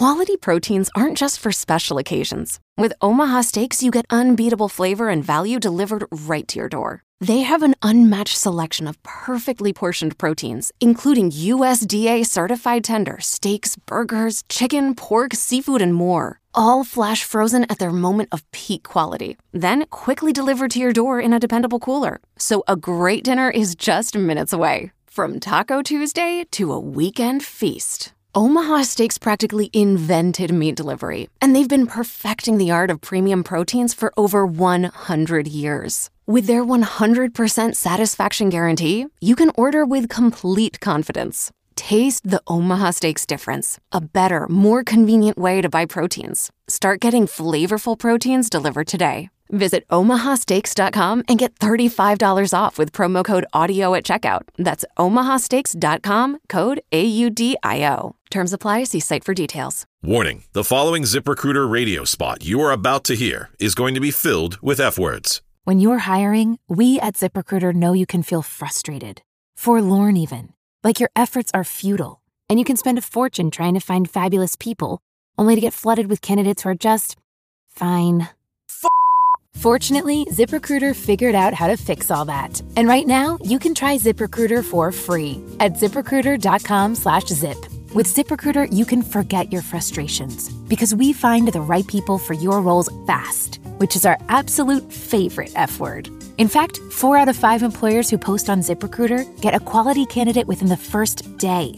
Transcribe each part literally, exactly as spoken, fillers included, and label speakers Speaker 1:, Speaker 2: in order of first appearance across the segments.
Speaker 1: Quality proteins aren't just for special occasions. With Omaha Steaks, you get unbeatable flavor and value delivered right to your door. They have an unmatched selection of perfectly portioned proteins, including U S D A-certified tender steaks, burgers, chicken, pork, seafood, and more. All flash frozen at their moment of peak quality. Then quickly delivered to your door in a dependable cooler. So a great dinner is just minutes away. From Taco Tuesday to a weekend feast. Omaha Steaks practically invented meat delivery, and they've been perfecting the art of premium proteins for over one hundred years. With their one hundred percent satisfaction guarantee, you can order with complete confidence. Taste the Omaha Steaks difference, a better, more convenient way to buy proteins. Start getting flavorful proteins delivered today. Visit omaha steaks dot com and get thirty-five dollars off with promo code AUDIO at checkout. That's omaha steaks dot com, code A U D I O. Terms apply. See site for details.
Speaker 2: Warning, the following ZipRecruiter radio spot you are about to hear is going to be filled with F-words.
Speaker 3: When you're hiring, we at ZipRecruiter know you can feel frustrated, forlorn even, like your efforts are futile, and you can spend a fortune trying to find fabulous people, only to get flooded with candidates who are just fine.
Speaker 2: F-
Speaker 3: Fortunately, ZipRecruiter figured out how to fix all that. And right now, you can try ZipRecruiter for free at ZipRecruiter.com slash zip. With ZipRecruiter, you can forget your frustrations because we find the right people for your roles fast, which is our absolute favorite F word. In fact, four out of five employers who post on ZipRecruiter get a quality candidate within the first day.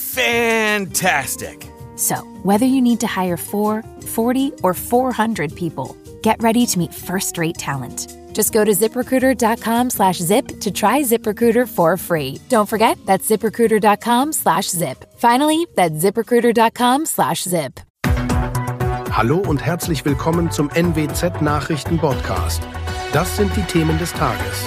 Speaker 4: Fantastic!
Speaker 3: So, whether you need to hire four, forty, or four hundred people, get ready to meet first-rate talent. Just go to ZipRecruiter.com slash zip to try ZipRecruiter for free. Don't forget, that's ZipRecruiter.com slash zip. Finally, that's ZipRecruiter.com slash zip.
Speaker 5: Hallo und herzlich willkommen zum N W Z-Nachrichten-Podcast. Das sind die Themen des Tages.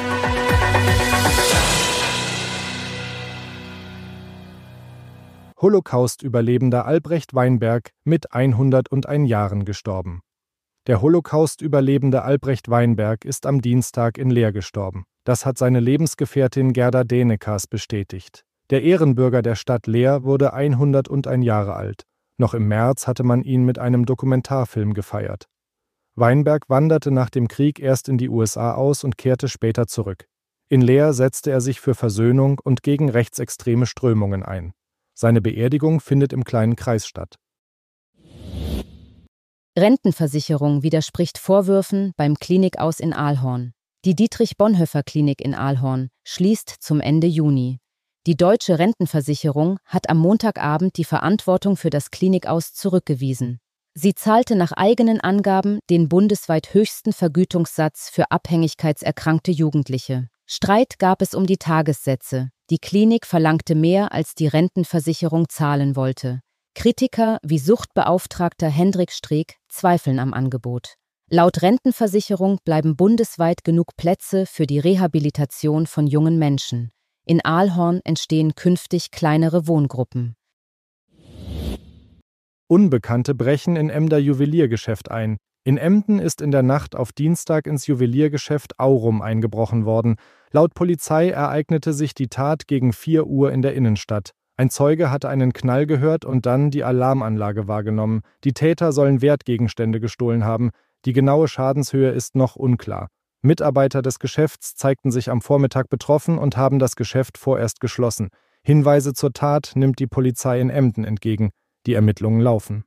Speaker 6: Holocaust-Überlebender Albrecht Weinberg mit hunderteins Jahren gestorben. Der Holocaust-Überlebende Albrecht Weinberg ist am Dienstag in Leer gestorben. Das hat seine Lebensgefährtin Gerda Denekas bestätigt. Der Ehrenbürger der Stadt Leer wurde hunderteins Jahre alt. Noch im März hatte man ihn mit einem Dokumentarfilm gefeiert. Weinberg wanderte nach dem Krieg erst in die U S A aus und kehrte später zurück. In Leer setzte er sich für Versöhnung und gegen rechtsextreme Strömungen ein. Seine Beerdigung findet im kleinen Kreis statt.
Speaker 7: Rentenversicherung widerspricht Vorwürfen beim Klinikaus in Aalhorn. Die Dietrich-Bonhoeffer-Klinik in Aalhorn schließt zum Ende Juni. Die Deutsche Rentenversicherung hat am Montagabend die Verantwortung für das Klinikaus zurückgewiesen. Sie zahlte nach eigenen Angaben den bundesweit höchsten Vergütungssatz für abhängigkeitserkrankte Jugendliche. Streit gab es um die Tagessätze. Die Klinik verlangte mehr, als die Rentenversicherung zahlen wollte. Kritiker wie Suchtbeauftragter Hendrik Streeck zweifeln am Angebot. Laut Rentenversicherung bleiben bundesweit genug Plätze für die Rehabilitation von jungen Menschen. In Aalhorn entstehen künftig kleinere Wohngruppen.
Speaker 6: Unbekannte brechen in Emder Juweliergeschäft ein. In Emden ist in der Nacht auf Dienstag ins Juweliergeschäft Aurum eingebrochen worden. Laut Polizei ereignete sich die Tat gegen vier Uhr in der Innenstadt. Ein Zeuge hatte einen Knall gehört und dann die Alarmanlage wahrgenommen. Die Täter sollen Wertgegenstände gestohlen haben. Die genaue Schadenshöhe ist noch unklar. Mitarbeiter des Geschäfts zeigten sich am Vormittag betroffen und haben das Geschäft vorerst geschlossen. Hinweise zur Tat nimmt die Polizei in Emden entgegen. Die Ermittlungen laufen.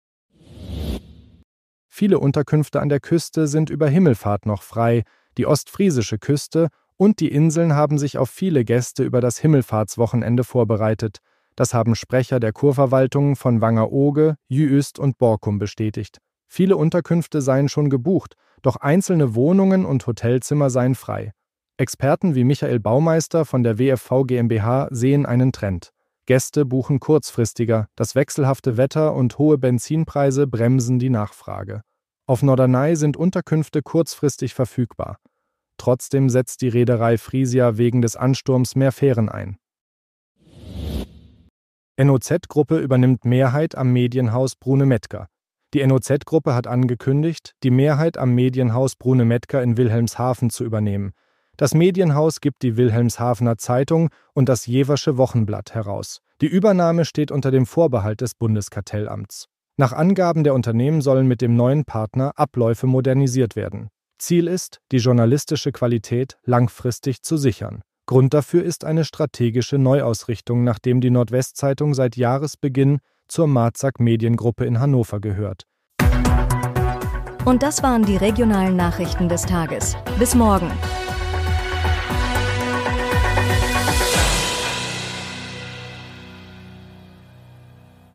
Speaker 6: Viele Unterkünfte an der Küste sind über Himmelfahrt noch frei. Die ostfriesische Küste und die Inseln haben sich auf viele Gäste über das Himmelfahrtswochenende vorbereitet. Das haben Sprecher der Kurverwaltungen von Wangerooge, Jüst und Borkum bestätigt. Viele Unterkünfte seien schon gebucht, doch einzelne Wohnungen und Hotelzimmer seien frei. Experten wie Michael Baumeister von der W F V GmbH sehen einen Trend. Gäste buchen kurzfristiger, das wechselhafte Wetter und hohe Benzinpreise bremsen die Nachfrage. Auf Norderney sind Unterkünfte kurzfristig verfügbar. Trotzdem setzt die Reederei Frisia wegen des Ansturms mehr Fähren ein. N O Z-Gruppe übernimmt Mehrheit am Medienhaus Brune-Mettger. Die N O Z-Gruppe hat angekündigt, die Mehrheit am Medienhaus Brune-Mettger in Wilhelmshaven zu übernehmen. Das Medienhaus gibt die Wilhelmshavener Zeitung und das Jeversche Wochenblatt heraus. Die Übernahme steht unter dem Vorbehalt des Bundeskartellamts. Nach Angaben der Unternehmen sollen mit dem neuen Partner Abläufe modernisiert werden. Ziel ist, die journalistische Qualität langfristig zu sichern. Grund dafür ist eine strategische Neuausrichtung, nachdem die Nordwestzeitung seit Jahresbeginn zur Marzak Mediengruppe in Hannover gehört.
Speaker 4: Und das waren die regionalen Nachrichten des Tages. Bis morgen.